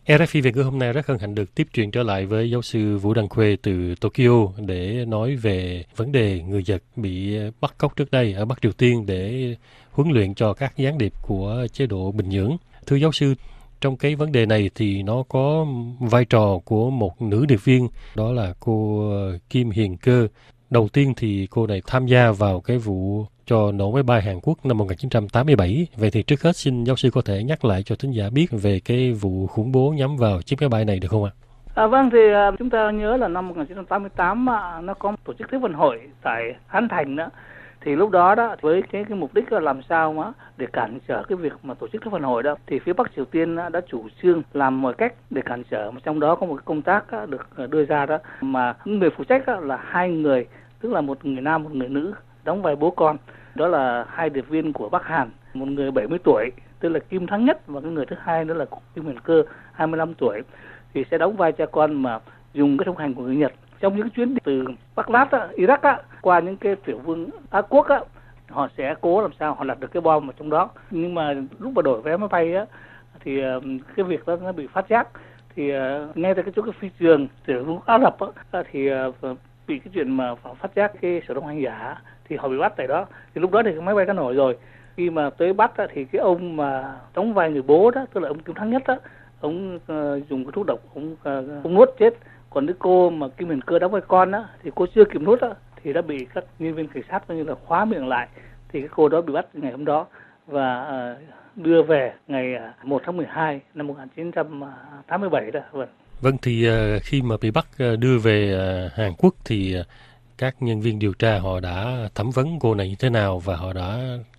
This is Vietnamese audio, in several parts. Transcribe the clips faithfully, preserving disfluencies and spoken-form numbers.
rờ ép i Việt ngữ hôm nay rất hân hạnh được tiếp chuyện trở lại với giáo sư Vũ Đăng Khuê từ Tokyo để nói về vấn đề người Nhật bị bắt cóc trước đây ở Bắc Triều Tiên để huấn luyện cho các gián điệp của chế độ Bình Nhưỡng. Thưa giáo sư, trong cái vấn đề này thì nó có vai trò của một nữ điệp viên, đó là cô Kim Hiền Cơ. Đầu tiên thì cô này tham gia vào cái vụ cho nổ máy bay Hàn Quốc năm một nghìn chín trăm tám mươi bảy. Vậy thì trước hết xin giáo sư có thể nhắc lại cho thính giả biết về cái vụ khủng bố nhắm vào chiếc máy bay này được không ạ? À, vâng, thì uh, chúng ta nhớ là năm một nghìn chín trăm tám mươi tám uh, nó có một tổ chức Thế vận hội tại Hán Thành đó. Thì lúc đó đó với cái cái mục đích là làm sao mà để cản trở cái việc mà tổ chức Thế vận hội đó, thì phía Bắc Triều Tiên đã chủ trương làm mọi cách để cản trở, mà trong đó có một cái công tác được đưa ra đó mà người phụ trách là hai người, tức là một người nam một người nữ đóng vai bố con, đó là hai điệp viên của Bắc Hàn, một người bảy mươi tuổi tức là Kim Thắng Nhất và cái người thứ hai nữa là Kim Hiền Cơ hai mươi lăm tuổi, thì sẽ đóng vai cha con mà dùng cái thông hành của người Nhật trong những chuyến đi từ Bắc Lát á, Iraq á, qua những cái tiểu vương Á Quốc á, họ sẽ cố làm sao họ lật được cái bom ở trong đó. Nhưng mà lúc mà đổi vé máy bay á thì cái việc đó nó bị phát giác, thì ngay tại cái chỗ cái phi trường tiểu vương Ả Rập á thì bị cái chuyện mà phát giác cái sở thông hành giả thì họ bị bắt tại đó. Thì lúc đó thì cái máy bay đã nổi rồi. Khi mà tới bắt á, thì cái ông mà đóng vai người bố đó, tức là ông Kim Thắng Nhất á, ông uh, dùng cái thuốc độc ông, uh, ông nuốt chết. Còn cái cô mà Kim Hiền Cơ đóng vai con á thì cô chưa kịp nuốt á thì đã bị các nhân viên cảnh sát coi như là khóa miệng lại, thì cái cô đó bị bắt ngày hôm đó và uh, đưa về ngày một tháng mười hai năm một nghìn chín trăm tám mươi bảy đó. Vâng. Vâng, thì uh, khi mà bị bắt uh, đưa về uh, Hàn Quốc thì uh, các nhân viên điều tra họ đã thẩm vấn cô này như thế nào và họ đã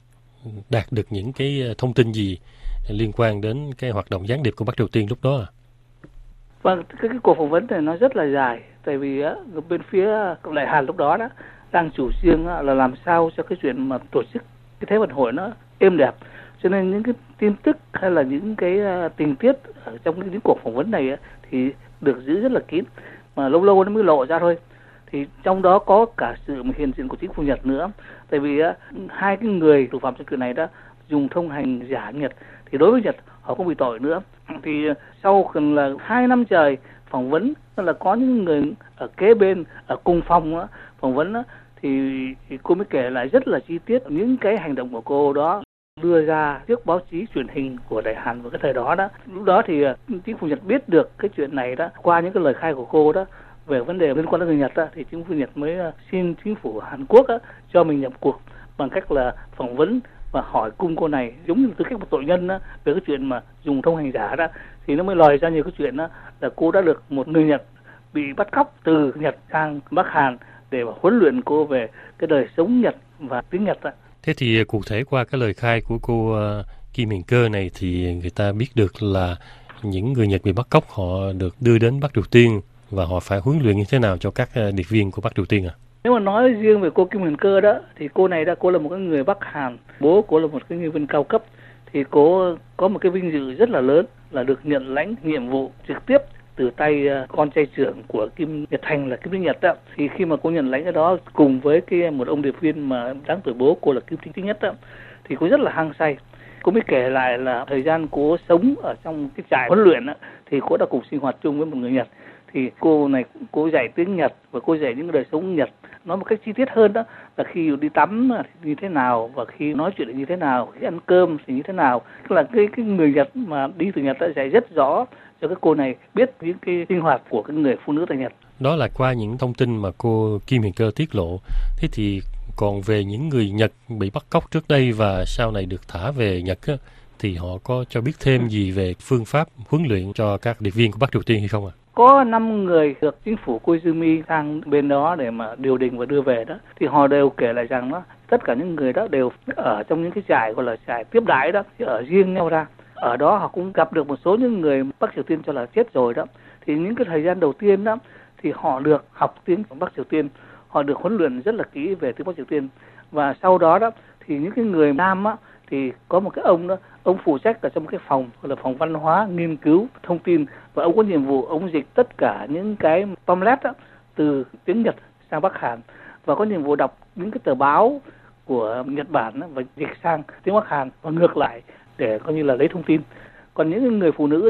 đạt được những cái thông tin gì liên quan đến cái hoạt động gián điệp của Bắc Triều Tiên lúc đó à? Vâng, cái, cái cuộc phỏng vấn này nó rất là dài, tại vì á, bên phía Đại Hàn lúc đó đó đang chủ trương là làm sao cho cái chuyện mà tổ chức cái Thế vận hội nó êm đẹp, cho nên những cái tin tức hay là những cái uh, tình tiết ở trong những, những cuộc phỏng vấn này á, thì được giữ rất là kín, mà lâu lâu nó mới lộ ra thôi. Thì trong đó có cả sự hiện diện của chính phủ Nhật nữa, tại vì á, hai cái người thủ phạm trong chuyện này đó dùng thông hành giả Nhật, thì đối với Nhật họ không bị tội nữa. Thì sau gần là hai năm trời phỏng vấn, tức là có những người ở kế bên ở cùng phòng á, phỏng vấn á, thì, thì cô mới kể lại rất là chi tiết những cái hành động của cô đó đưa ra trước báo chí truyền hình của Đại Hàn vào cái thời đó đó. Lúc đó thì chính phủ Nhật biết được cái chuyện này đó qua những cái lời khai của cô đó về vấn đề liên quan đến người Nhật đó, thì chính phủ Nhật mới xin chính phủ Hàn Quốc đó, cho mình nhập cuộc bằng cách là phỏng vấn và hỏi cung cô này giống như tư cách một tội nhân đó, về cái chuyện mà dùng thông hành giả đó, thì nó mới lòi ra nhiều cái chuyện đó là cô đã được một người Nhật bị bắt cóc từ Nhật sang Bắc Hàn để huấn luyện cô về cái đời sống Nhật và tiếng Nhật đó. Thế thì cụ thể qua cái lời khai của cô uh, Kim Hiền Cơ này thì người ta biết được là những người Nhật bị bắt cóc họ được đưa đến Bắc Triều Tiên và họ phải huấn luyện như thế nào cho các uh, điệp viên của Bắc Triều Tiên à? Nếu mà nói riêng về cô Kim Hiền Cơ đó thì cô này đã cô là một cái người Bắc Hàn, bố cô là một cái nhân viên cao cấp, thì cô có một cái vinh dự rất là lớn là được nhận lãnh nhiệm vụ trực tiếp từ tay con trai trưởng của Kim Nhật Thành là Kim Chính Nhật đó. Thì khi mà cô nhận lãnh cái đó cùng với cái một ông điệp viên mà đáng tuổi bố cô là Kim Chính Nhất đó, thì cô rất là hăng say. Cô mới kể lại là thời gian cô sống ở trong cái trại huấn luyện đó, thì cô đã cùng sinh hoạt chung với một người Nhật. Thì cô này cô dạy tiếng Nhật và cô dạy những đời sống Nhật, nói một cách chi tiết hơn đó là khi đi tắm thì như thế nào và khi nói chuyện thì như thế nào, khi ăn cơm thì như thế nào. Tức là cái cái người Nhật mà đi từ Nhật đã dạy rất rõ cho các cô này biết những cái sinh hoạt của cái người phụ nữ tại Nhật. Đó là qua những thông tin mà cô Kim Hiền Cơ tiết lộ. Thế thì còn về những người Nhật bị bắt cóc trước đây và sau này được thả về Nhật á, thì họ có cho biết thêm gì về phương pháp huấn luyện cho các điệp viên của Bắc Triều Tiên hay không ạ? À? Có năm người được chính phủ Koizumi sang bên đó để mà điều đình và đưa về đó, thì họ đều kể lại rằng đó, tất cả những người đó đều ở trong những cái trại gọi là trại tiếp đãi đó, thì ở riêng nhau ra. Ở đó họ cũng gặp được một số những người Bắc Triều Tiên cho là chết rồi đó. Thì những cái thời gian đầu tiên đó thì họ được học tiếng Bắc Triều Tiên, họ được huấn luyện rất là kỹ về tiếng Bắc Triều Tiên. Và sau đó đó thì những cái người nam á thì có một cái ông đó, ông phụ trách ở trong cái phòng gọi là phòng văn hóa nghiên cứu thông tin, và ông có nhiệm vụ ông dịch tất cả những cái pamphlet đó, từ tiếng Nhật sang Bắc Hàn, và có nhiệm vụ đọc những cái tờ báo của Nhật Bản đó, và dịch sang tiếng Bắc Hàn và ngược lại để coi như là lấy thông tin. Còn những người phụ nữ đó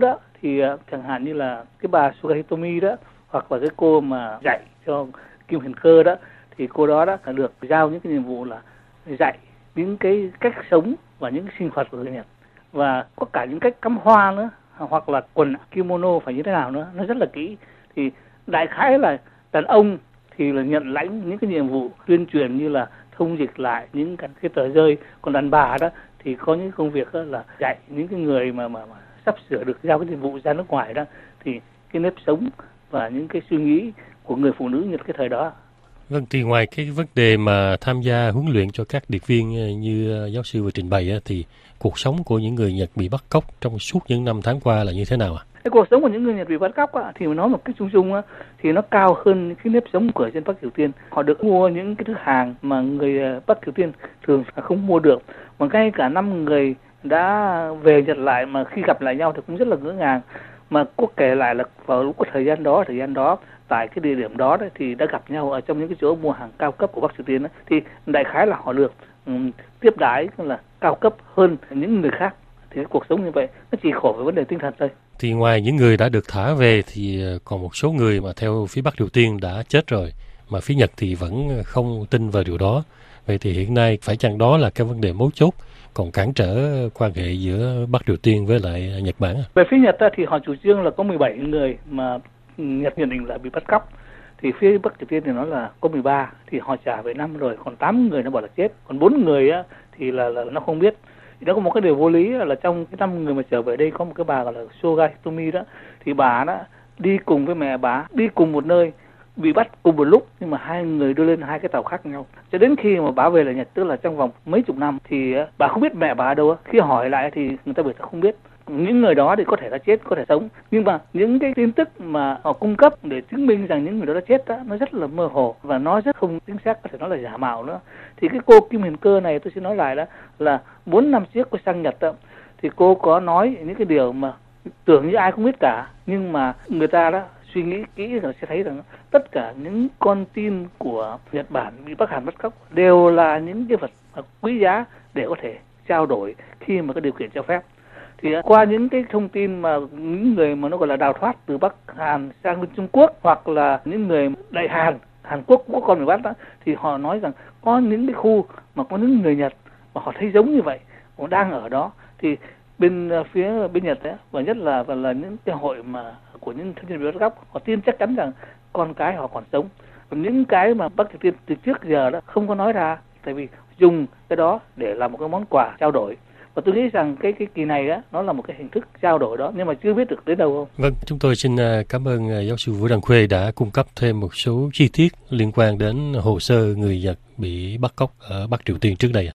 thì chẳng hạn như là cái bà Suga Hitomi đó, hoặc là cái cô mà dạy cho Kim Hiền Cơ đó, thì cô đó đã được giao những cái nhiệm vụ là dạy những cái cách sống và những cái sinh hoạt của người Nhật, và có cả những cách cắm hoa nữa, hoặc là quần kimono phải như thế nào nữa, nó rất là kỹ. Thì đại khái là đàn ông thì là nhận lãnh những cái nhiệm vụ tuyên truyền như là thông dịch lại những cái, cái tờ rơi, còn đàn bà đó thì có những công việc đó là dạy những cái người mà, mà mà sắp sửa được giao cái nhiệm vụ ra nước ngoài đó, thì cái nếp sống và những cái suy nghĩ của người phụ nữ Nhật cái thời đó. Vâng, thì ngoài cái vấn đề mà tham gia huấn luyện cho các điệp viên như giáo sư vừa trình bày thì cuộc sống của những người Nhật bị bắt cóc trong suốt những năm tháng qua là như thế nào ạ? Cái cuộc sống của những người Nhật bị bắt cóc á, thì nói một cách chung chung á, thì nó cao hơn cái nếp sống của trên Bắc Triều Tiên. Họ được mua những cái thứ hàng mà người Bắc Triều Tiên thường là không mua được. Mà ngay cả năm người đã về Nhật lại mà khi gặp lại nhau thì cũng rất là ngỡ ngàng. Mà có kể lại là vào lúc có thời gian đó, thời gian đó tại cái địa điểm đó đấy, thì đã gặp nhau ở trong những cái chỗ mua hàng cao cấp của Bắc Triều Tiên đó, thì đại khái là họ được um, tiếp đãi là cao cấp hơn những người khác. Thì cái cuộc sống như vậy nó chỉ khổ về vấn đề tinh thần thôi. Thì ngoài những người đã được thả về thì còn một số người mà theo phía Bắc Triều Tiên đã chết rồi, mà phía Nhật thì vẫn không tin vào điều đó. Vậy thì hiện nay phải chăng đó là cái vấn đề mấu chốt còn cản trở quan hệ giữa Bắc Triều Tiên với lại Nhật Bản? Về phía Nhật thì họ chủ trương là có mười bảy người mà Nhật nhận định là bị bắt cóc. Thì phía Bắc Triều Tiên thì nói là có mười ba, thì họ trả về năm rồi, còn tám người nó bảo là chết, còn bốn người á thì là, là nó không biết. Thì nó có một cái điều vô lý là trong cái năm người mà trở về đây có một cái bà gọi là Suga Hitomi đó, thì bà đó đi cùng với mẹ bà, đi cùng một nơi, bị bắt cùng một lúc, nhưng mà hai người đưa lên hai cái tàu khác nhau. Cho đến khi mà bà về lại Nhật, tức là trong vòng mấy chục năm, thì bà không biết mẹ bà ở đâu. Khi hỏi lại thì người ta bảo không biết. Những người đó thì có thể đã chết, có thể sống, nhưng mà những cái tin tức mà họ cung cấp để chứng minh rằng những người đó đã chết đó, nó rất là mơ hồ và nó rất không chính xác, có thể nói là giả mạo nữa. Thì cái cô Kim Hiền Cơ này, tôi xin nói lại đó, là bốn năm trước cô sang Nhật đó, thì cô có nói những cái điều mà tưởng như ai cũng biết cả, nhưng mà người ta đó suy nghĩ kỹ rồi sẽ thấy rằng tất cả những con tin của Nhật Bản bị Bắc Hàn bắt cóc đều là những cái vật quý giá để có thể trao đổi khi mà có điều kiện cho phép. Thì qua những cái thông tin mà những người mà nó gọi là đào thoát từ Bắc Hàn sang bên Trung Quốc, hoặc là những người Đại Hàn, Hàn Quốc cũng có con bị bắt đó, thì họ nói rằng có những cái khu mà có những người Nhật mà họ thấy giống như vậy, họ đang ở đó. Thì bên phía bên Nhật ấy, và nhất là và là những cái hội mà của những thân nhân bị bắt cóc, họ tin chắc chắn rằng con cái họ còn sống. Còn những cái mà Bắc Triều Tiên từ trước giờ đó không có nói ra, tại vì dùng cái đó để làm một cái món quà trao đổi. Và tôi nghĩ rằng cái cái kỳ này á, nó là một cái hình thức trao đổi đó, nhưng mà chưa biết được đến đâu không. Vâng, chúng tôi xin cảm ơn giáo sư Vũ Đăng Khuê đã cung cấp thêm một số chi tiết liên quan đến hồ sơ người Nhật bị bắt cóc ở Bắc Triều Tiên trước đây.